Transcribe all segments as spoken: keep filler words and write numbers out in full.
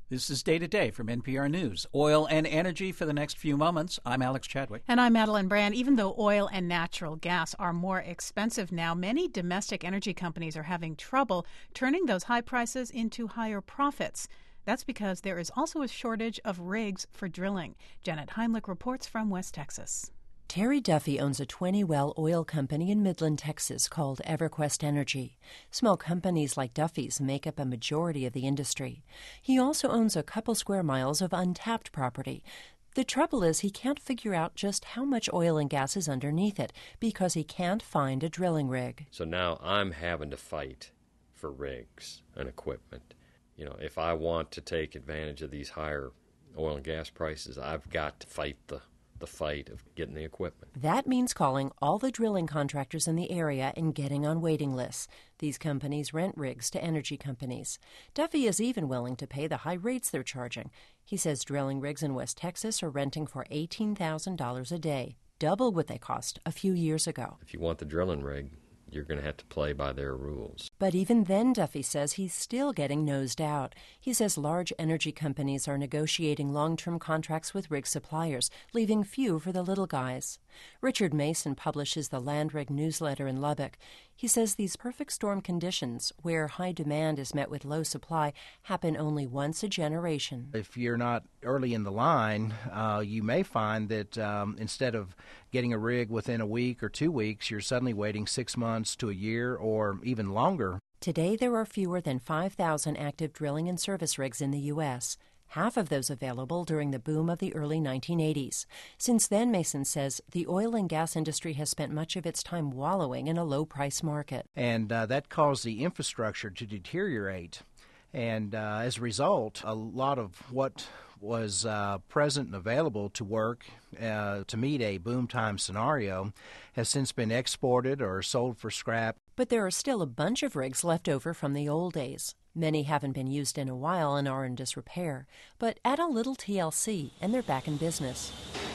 This is Day to Day from N P R News. Oil and energy for the next few moments. I'm Alex Chadwick. And I'm Madeline Brand. Even though oil and natural gas are more expensive now, many domestic energy companies are having trouble turning those high prices into higher profits. That's because there is also a shortage of rigs for drilling. Janet Heimlich reports from West Texas. Terry Duffy owns a twenty-well oil company in Midland, Texas called EverQuest Energy. Small companies like Duffy's make up a majority of the industry. He also owns a couple square miles of untapped property. The trouble is he can't figure out just how much oil and gas is underneath it because he can't find a drilling rig. So now I'm having to fight for rigs and equipment. You know, if I want to take advantage of these higher oil and gas prices, I've got to fight the the fight of getting the equipment. That means calling all the drilling contractors in the area and getting on waiting lists. These companies rent rigs to energy companies. Duffy is even willing to pay the high rates they're charging. He says drilling rigs in West Texas are renting for eighteen thousand dollars a day, double what they cost a few years ago. If you want the drilling rig, you're going to have to play by their rules. But even then, Duffy says he's still getting nosed out. He says large energy companies are negotiating long-term contracts with rig suppliers, leaving few for the little guys. Richard Mason publishes the Land Rig newsletter in Lubbock. He says these perfect storm conditions, where high demand is met with low supply, happen only once a generation. If you're not early in the line, uh, you may find that um, instead of getting a rig within a week or two weeks, you're suddenly waiting six months to a year or even longer. Today, there are fewer than five thousand active drilling and service rigs in the U S, half of those available during the boom of the early nineteen eighties. Since then, Mason says, the oil and gas industry has spent much of its time wallowing in a low-price market. And uh, that caused the infrastructure to deteriorate. And uh, as a result, a lot of what was uh, present and available to work uh, to meet a boom time scenario has since been exported or sold for scrap. But there are still a bunch of rigs left over from the old days. Many haven't been used in a while and are in disrepair. But add a little T L C and they're back in business.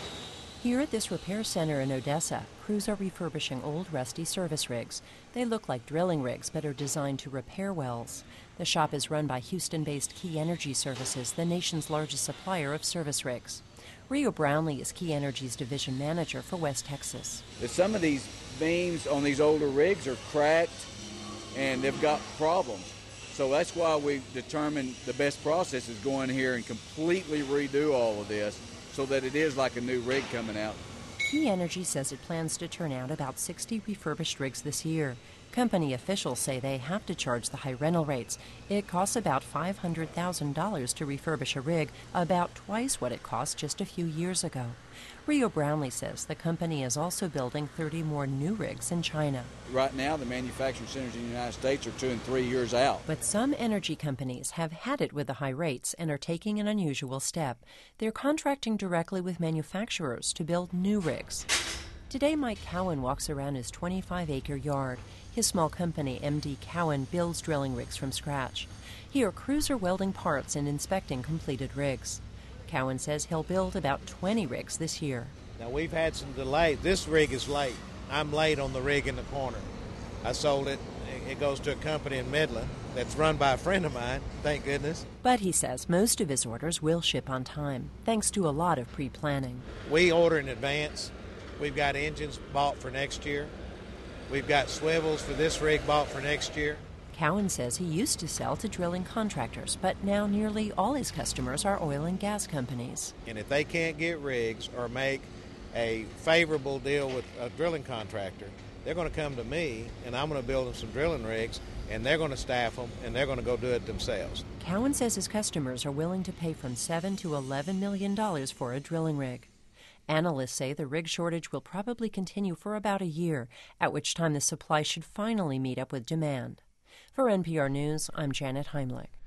Here at this repair center in Odessa, crews are refurbishing old rusty service rigs. They look like drilling rigs but are designed to repair wells. The shop is run by Houston-based Key Energy Services, the nation's largest supplier of service rigs. Rio Brownlee is Key Energy's division manager for West Texas. Some of these beams on these older rigs are cracked and they've got problems. So that's why we determined the best process is go in here and completely redo all of this so that it is like a new rig coming out. Key Energy says it plans to turn out about sixty refurbished rigs this year. Company officials say they have to charge the high rental rates. It costs about five hundred thousand dollars to refurbish a rig, about twice what it cost just a few years ago. Rio Brownlee says the company is also building thirty more new rigs in China. Right now, the manufacturing centers in the United States are two and three years out. But some energy companies have had it with the high rates and are taking an unusual step. They're contracting directly with manufacturers to build new rigs. Today, Mike Cowan walks around his twenty-five acre yard. His small company, M D Cowan, builds drilling rigs from scratch. Here, crews are welding parts and inspecting completed rigs. Cowan says he'll build about twenty rigs this year. Now, we've had some delay. This rig is late. I'm late on the rig in the corner. I sold it. It goes to a company in Midland that's run by a friend of mine, thank goodness. But he says most of his orders will ship on time, thanks to a lot of pre-planning. We order in advance. We've got engines bought for next year. We've got swivels for this rig bought for next year. Cowan says he used to sell to drilling contractors, but now nearly all his customers are oil and gas companies. And if they can't get rigs or make a favorable deal with a drilling contractor, they're going to come to me, and I'm going to build them some drilling rigs, and they're going to staff them, and they're going to go do it themselves. Cowan says his customers are willing to pay from seven to eleven million dollars for a drilling rig. Analysts say the rig shortage will probably continue for about a year, at which time the supply should finally meet up with demand. For N P R News, I'm Janet Heimlich.